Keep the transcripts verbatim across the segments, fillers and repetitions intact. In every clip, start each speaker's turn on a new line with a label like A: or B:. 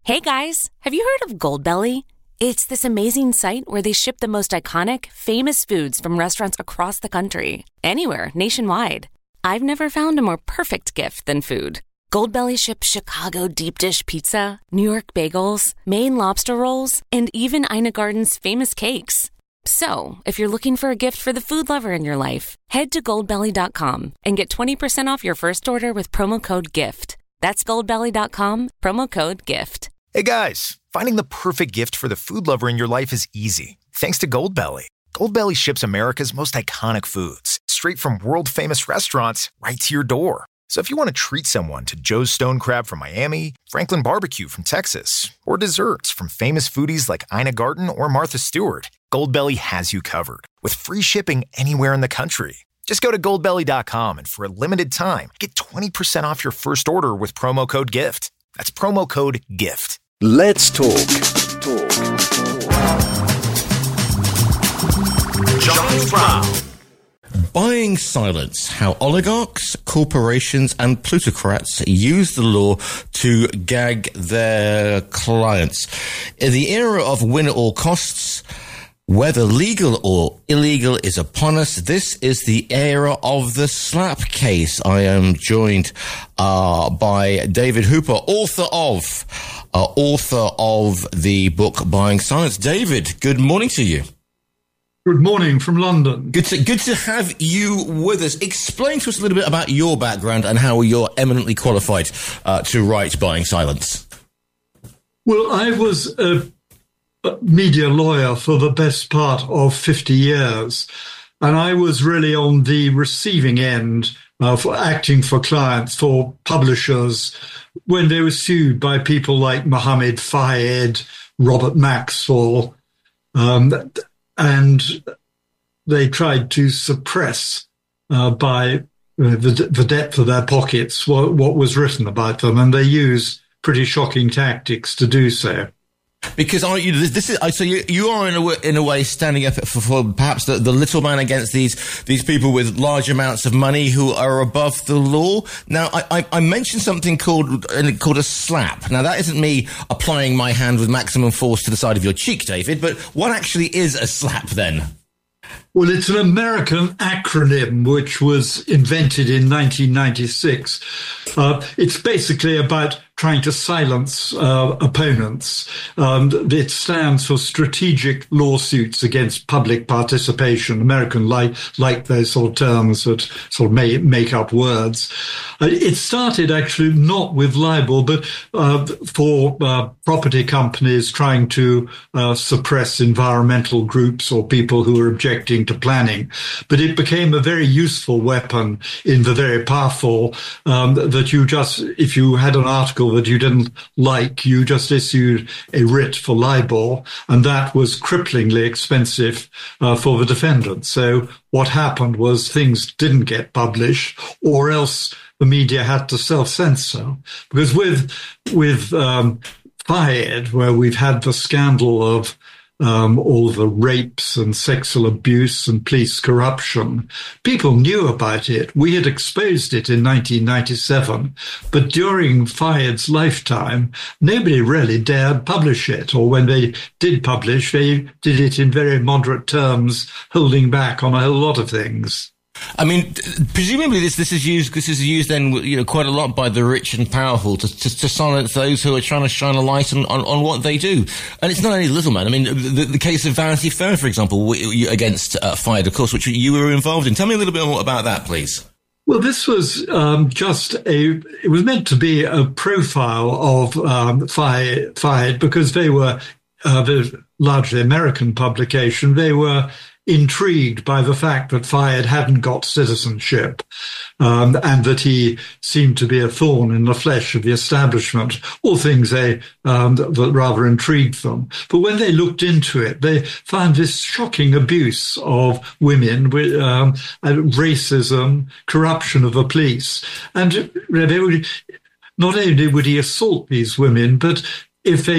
A: Hey guys, have you heard of Goldbelly? It's this amazing site where they ship the most iconic, famous foods from restaurants across the country, anywhere, nationwide. I've never found a more perfect gift than food. Goldbelly ships Chicago deep dish pizza, New York bagels, Maine lobster rolls, and even Ina Garden's famous cakes. So, if you're looking for a gift for the food lover in your life, head to goldbelly dot com and get twenty percent off your first order with promo code GIFT. That's goldbelly dot com, promo code GIFT.
B: Hey guys, finding the perfect gift for the food lover in your life is easy, thanks to Goldbelly. Goldbelly ships America's most iconic foods, straight from world-famous restaurants right to your door. So if you want to treat someone to Joe's Stone Crab from Miami, Franklin Barbecue from Texas, or desserts from famous foodies like Ina Garten or Martha Stewart, Goldbelly has you covered, with free shipping anywhere in the country. Just go to goldbelly dot com and for a limited time, get twenty percent off your first order with promo code GIFT. That's promo code GIFT.
C: Let's talk. Talk.
D: John Brown.
E: Buying silence, how oligarchs, corporations and plutocrats use the law to gag their clients. In the era of win at all costs, whether legal or illegal is upon us, this is the era of the slap case. I am joined uh, by David Hooper, author of uh, author of the book Buying Silence. David, good morning to you.
F: Good morning from London.
E: Good to, good to have you with us. Explain to us a little bit about your background and how you're eminently qualified uh, to write Buying Silence.
F: Well, I was a media lawyer for the best part of fifty years, and I was really on the receiving end uh, for acting for clients, for publishers, when they were sued by people like Mohammed Fayed, Robert Maxwell, um, and they tried to suppress uh, by uh, the, the depth of their pockets what, what was written about them, and they used pretty shocking tactics to do so.
E: Because are you, this is, so you, you are in a, in a way standing up for, for perhaps the, the little man against these, these people with large amounts of money who are above the law. Now, I, I, I mentioned something called, called a slap. Now, that isn't me applying my hand with maximum force to the side of your cheek, David, but what actually is a slap then?
F: Well, it's an American acronym which was invented in nineteen ninety-six. Uh, it's basically about trying to silence uh, opponents. Um, it stands for Strategic Lawsuits Against Public Participation. American like like those sort of terms that sort of may, make up words. Uh, it started actually not with libel, but uh, for uh, property companies trying to uh, suppress environmental groups or people who are objecting to planning. But it became a very useful weapon in the very powerful um, that you just, if you had an article that you didn't like, you just issued a writ for libel, and that was cripplingly expensive uh, for the defendant. So what happened was things didn't get published, or else the media had to self-censor. Because with with um, Fayed, where we've had the scandal of Um, all the rapes and sexual abuse and police corruption. People knew about it. We had exposed it in nineteen ninety-seven, but during Fayed's lifetime, nobody really dared publish it, or when they did publish, they did it in very moderate terms, holding back on a whole lot of things.
E: I mean, presumably this this is used this is used then, you know, quite a lot by the rich and powerful to to, to silence those who are trying to shine a light on, on, on what they do. And it's not only little man. I mean, the, the case of Vanity Fair, for example, against uh, Fayed, of course, which you were involved in. Tell me a little bit more about that, please.
F: Well, this was um, just a, it was meant to be a profile of um, Fayed, Fayed because they were uh, largely American publication. They were intrigued by the fact that Fayed hadn't got citizenship, um, and that he seemed to be a thorn in the flesh of the establishment, all things they um, that, that rather intrigued them. But when they looked into it, they found this shocking abuse of women, with, um, racism, corruption of the police. And they would, not only would he assault these women, but if they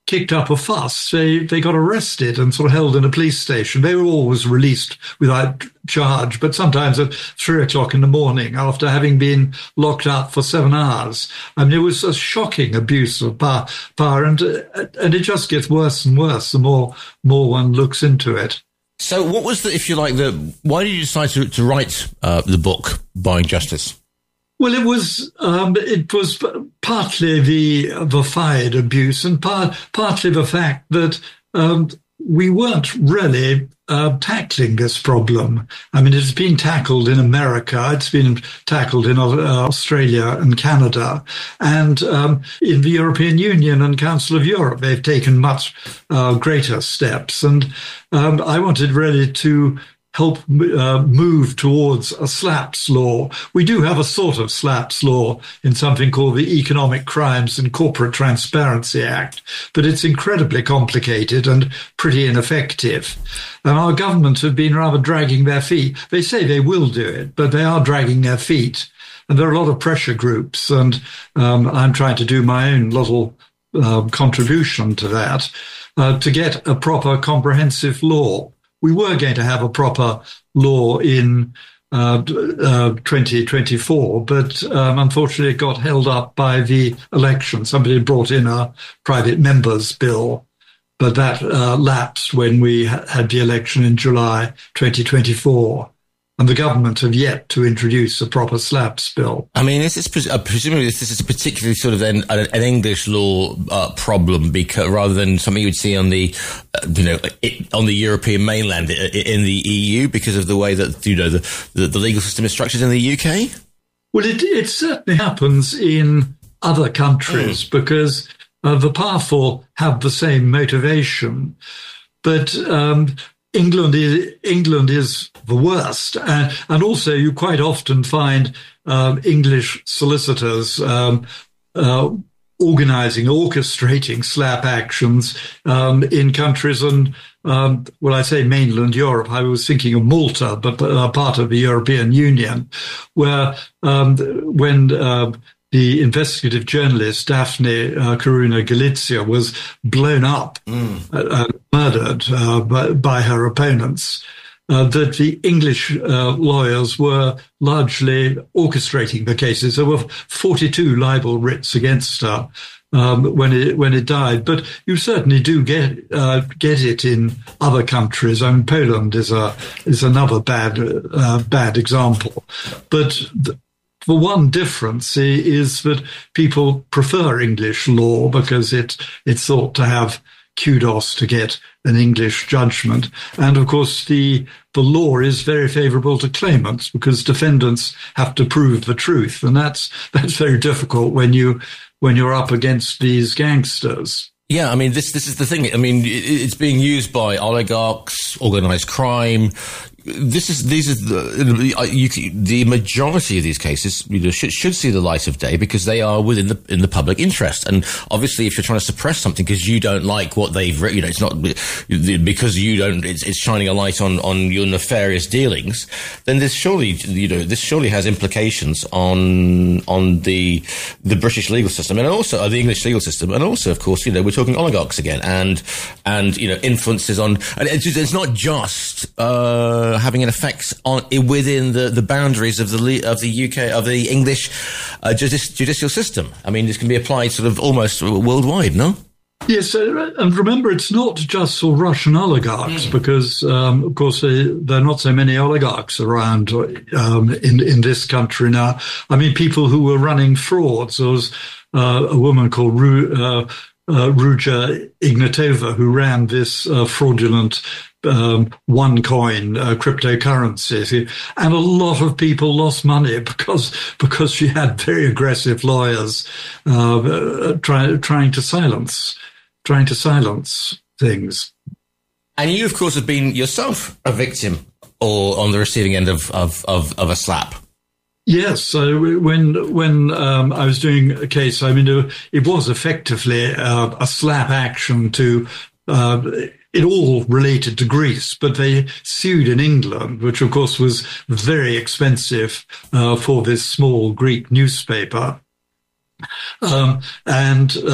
F: kicked up a fuss. They they got arrested and sort of held in a police station. They were always released without charge, but sometimes at three o'clock in the morning after having been locked up for seven hours. I mean, it was a shocking abuse of power, power and and it just gets worse and worse the more more one looks into it.
E: So, what was the, if you like, the why did you decide to to write uh, the book Buying Justice?
F: Well, it was um, it was partly the the Fayed abuse and part, partly the fact that um, we weren't really uh, tackling this problem. I mean, it's been tackled in America, it's been tackled in uh, Australia and Canada, and um, in the European Union and Council of Europe, they've taken much uh, greater steps. And um, I wanted really to help uh, move towards a SLAPS law. We do have a sort of SLAPS law in something called the Economic Crimes and Corporate Transparency Act, but it's incredibly complicated and pretty ineffective. And our government have been rather dragging their feet. They say they will do it, but they are dragging their feet. And there are a lot of pressure groups, and um, I'm trying to do my own little uh, contribution to that, uh, to get a proper comprehensive law. We were going to have a proper law in uh, uh, twenty twenty-four, but um, unfortunately it got held up by the election. Somebody brought in a private member's bill, but that uh, lapsed when we ha- had the election in July twenty twenty-four. And the government have yet to introduce a proper SLAPS bill.
E: I mean, this is pres- uh, presumably this is particularly sort of an, an English law uh, problem, because rather than something you would see on the, uh, you know, it, on the European mainland in the E U, because of the way that, you know, the, the, the legal system is structured in the U K.
F: Well, it, it certainly happens in other countries mm. because uh, the powerful have the same motivation, but um, England is England is the worst, and and also you quite often find um, English solicitors um, uh, organising, orchestrating SLAP actions um, in countries and um, well, I say mainland Europe. I was thinking of Malta, but uh, part of the European Union, where um, when uh, the investigative journalist Daphne uh, Caruana Galizia was blown up mm. and murdered uh, by, by her opponents, uh, that the English uh, lawyers were largely orchestrating the cases. There were forty-two libel writs against her um, when it when it died. But you certainly do get uh, get it in other countries. I mean, Poland is a is another bad uh, bad example, but. The, The one difference is that people prefer English law because it it's thought to have kudos to get an English judgment. And of course, the the law is very favourable to claimants because defendants have to prove the truth. And that's that's very difficult when you when you're up against these gangsters.
E: Yeah, I mean, this this is the thing. I mean, it's being used by oligarchs, organised crime. This is these are the you, the majority of these cases you know, should, should see the light of day because they are within the in the public interest. And obviously, if you're trying to suppress something because you don't like what they've written, you know, it's not because you don't. It's, it's shining a light on, on your nefarious dealings. Then this surely you know this surely has implications on on the the British legal system and also uh, the English legal system, and also of course you know we're talking oligarchs again and and you know influences on. And it's, it's not just. Uh, having an effect on within the, the boundaries of the of the U K of the English uh, judici- judicial system. I mean, this can be applied sort of almost worldwide, no?
F: Yes, uh, and remember, it's not just for Russian oligarchs mm. because, um, of course, uh, there are not so many oligarchs around um, in in this country now. I mean, people who were running frauds. There was uh, a woman called Ru- uh, uh, Ruja Ignatova who ran this uh, fraudulent. Um, OneCoin uh, cryptocurrency, and a lot of people lost money because because she had very aggressive lawyers uh, trying trying to silence trying to silence things.
E: And you, of course, have been yourself a victim or on the receiving end of of of, of a slap.
F: Yes, so when when um, I was doing a case, I mean, it was effectively uh, a slap action to. Uh, It all related to Greece, but they sued in England, which of course was very expensive uh, for this small Greek newspaper. Um, and uh,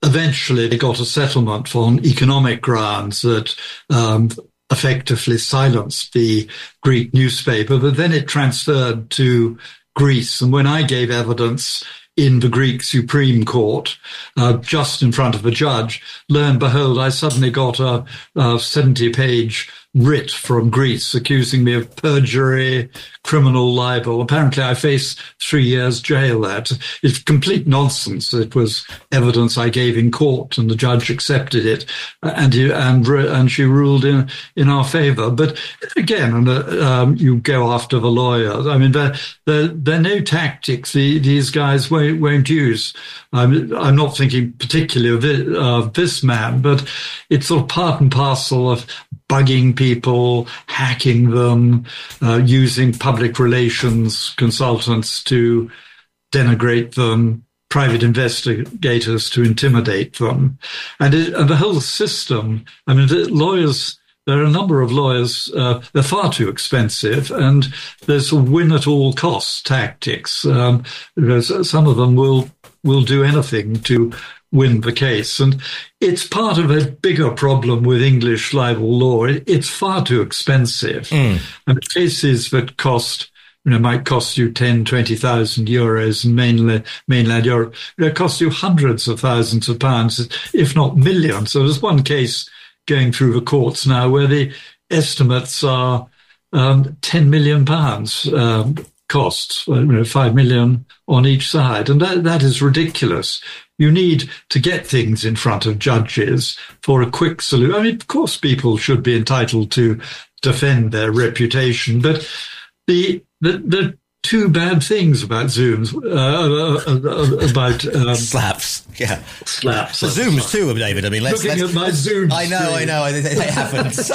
F: eventually they got a settlement on economic grounds that um, effectively silenced the Greek newspaper, but then it transferred to Greece. And when I gave evidence in the Greek Supreme Court, uh, just in front of a judge, lo and behold, I suddenly got a, a seventy-page writ from Greece accusing me of perjury, criminal libel. Apparently, I face three years jail. That it's complete nonsense. It was evidence I gave in court, and the judge accepted it, and he, and and she ruled in in our favour. But again, and uh, um, you go after the lawyers. I mean, there there there are no tactics the, these guys won't won't use. I'm I'm not thinking particularly of this, uh, this man, but it's sort of part and parcel of bugging people, hacking them, uh, using public relations consultants to denigrate them, private investigators to intimidate them. And, it, and the whole system, I mean, the lawyers, there are a number of lawyers, uh, they're far too expensive, and there's a win at all costs tactics. Um, some of them will will do anything to win the case. And it's part of a bigger problem with English libel law. It's far too expensive. Mm. And cases that cost, you know, might cost you ten, twenty thousand euros in mainland, mainland Europe, they cost you hundreds of thousands of pounds, if not millions. So there's one case going through the courts now where the estimates are um, ten million pounds um, costs, you know, five million on each side. And that, that is ridiculous. You need to get things in front of judges for a quick solution. I mean, of course, people should be entitled to defend their reputation, but the the, the two bad things about Zooms, uh, uh, about um,
E: slaps, yeah,
F: slaps,
E: the Zooms too, David. I mean, let's,
F: looking
E: let's,
F: at my Zoom.
E: I know,
F: screen.
E: I know, it, it happens.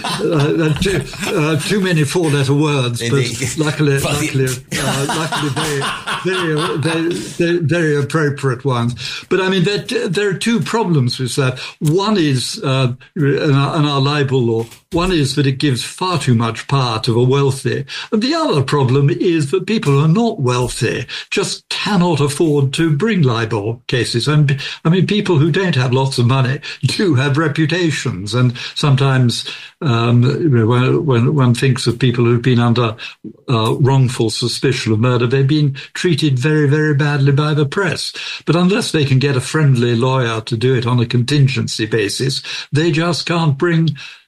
F: uh, too, uh, too many four-letter words, Indeed. but luckily, luckily, uh, luckily, very, very, very, very appropriate ones. But I mean, there, there are two problems with that. One is uh, in, our, in our libel law. One is that it gives far too much power to the wealthy. And the other problem is that people who are not wealthy just cannot afford to bring libel cases. And I mean, people who don't have lots of money do have reputations. And sometimes um, you know, when, when one thinks of people who've been under uh, wrongful suspicion of murder, they've been treated very, very badly by the press. But unless they can get a friendly lawyer to do it on a contingency basis, they just can't bring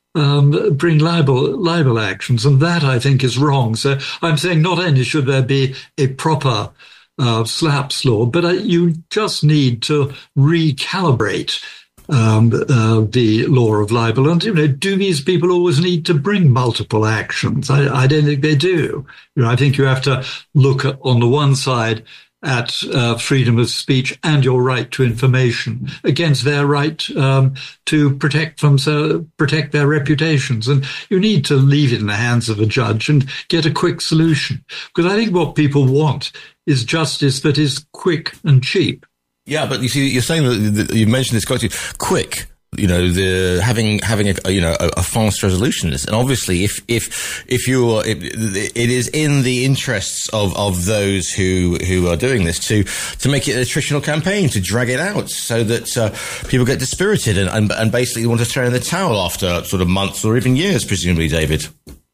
F: Um, bring libel, libel actions, and that I think is wrong. So I'm saying not only should there be a proper uh, slaps law, but uh, you just need to recalibrate um, uh, the law of libel. And, you know, do these people always need to bring multiple actions? I, I don't think they do. You know, I think you have to look at, on the one side, at uh, freedom of speech and your right to information against their right um, to protect them, so protect their reputations. And you need to leave it in the hands of a judge and get a quick solution. Because I think what people want is justice that is quick and cheap.
E: Yeah, but you see, you're saying that, that you mentioned this quite quick. You know, the having having a you know a, a fast resolution, and obviously, if if if you're, it, it is in the interests of, of those who who are doing this to to make it an attritional campaign, to drag it out so that uh, people get dispirited and, and and basically want to throw in the towel after sort of months or even years, presumably, David.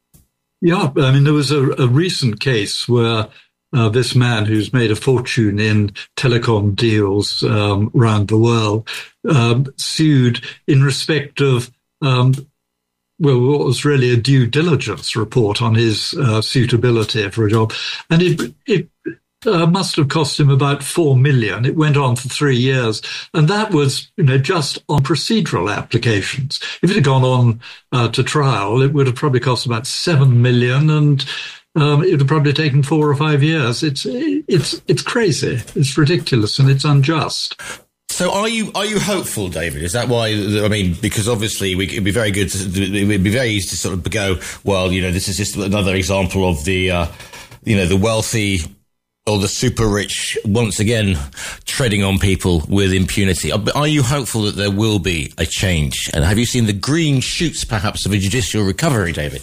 F: Yeah, I mean, there was a, a recent case where Uh, this man who's made a fortune in telecom deals um, around the world um, sued in respect of, um, well, what was really a due diligence report on his uh, suitability for a job. And it, it uh, must have cost him about four million. It went on for three years. And that was, you know, just on procedural applications. If it had gone on uh, to trial, it would have probably cost about seven million, and Um, it would have probably taken four or five years. It's it's it's crazy. It's ridiculous, and it's unjust.
E: So, are you are you hopeful, David? Is that why? I mean, because obviously, we, it'd be very good. To, it would be very easy to sort of go, well, you know, this is just another example of the, uh, you know, the wealthy or the super rich once again treading on people with impunity. Are, are you hopeful that there will be a change? And have you seen the green shoots, perhaps, of a judicial recovery, David?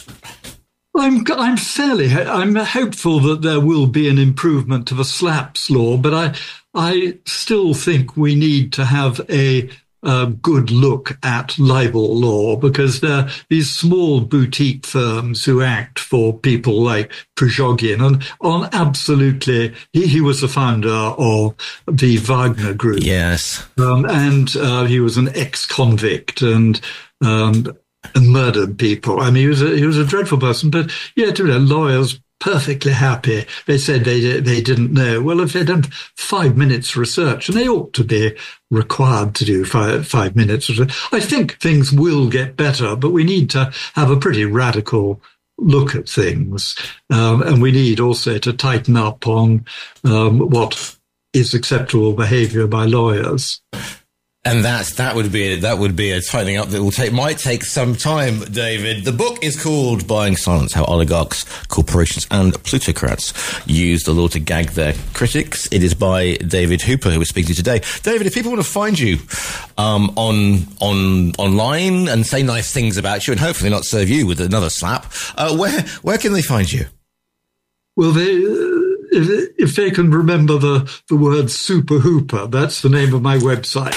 F: I'm I'm fairly I'm hopeful that there will be an improvement to the slaps law, but I I still think we need to have a a good look at libel law, because there are these small boutique firms who act for people like Prigozhin, and on absolutely, he, he was the founder of the Wagner Group.
E: Yes.
F: Um, and uh, he was an ex-convict and um, and murdered people. I mean, he was a, he was a dreadful person, but yeah, to know, lawyers perfectly happy. They said they they didn't know. Well, if they'd done five minutes research, and they ought to be required to do five, five minutes research, I think things will get better, but we need to have a pretty radical look at things. Um, and we need also to tighten up on um, what is acceptable behavior by lawyers.
E: And that's, that would be, a, that would be a tightening up that will take, might take some time, David. The book is called Buying Silence: How Oligarchs, Corporations and Plutocrats Use the Law to Gag Their Critics. It is by David Hooper, who we're speaking to today. David, if people want to find you, um, on, on, online and say nice things about you and hopefully not serve you with another slap, uh, where, where can they find you?
F: Well, they, uh, if, if they can remember the, the word Super Hooper, that's the name of my website.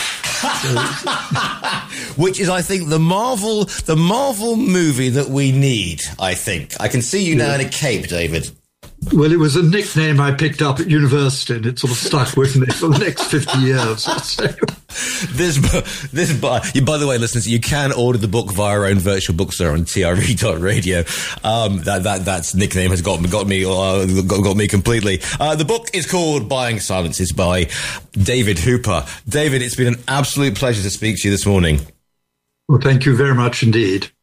E: Which is, I think, the Marvel, the Marvel movie that we need, I think. I can see you now in a cape, David.
F: Well, it was a nickname I picked up at university, and it sort of stuck with me for the next fifty years or so.
E: This, this, by, by the way, listeners, you can order the book via our own virtual bookstore on T R E dot radio. Um, that, that, that's nickname has got, got me, uh, got, got me completely. Uh, the book is called Buying Silence. It's by David Hooper. David, it's been an absolute pleasure to speak to you this morning.
F: Well, thank you very much indeed.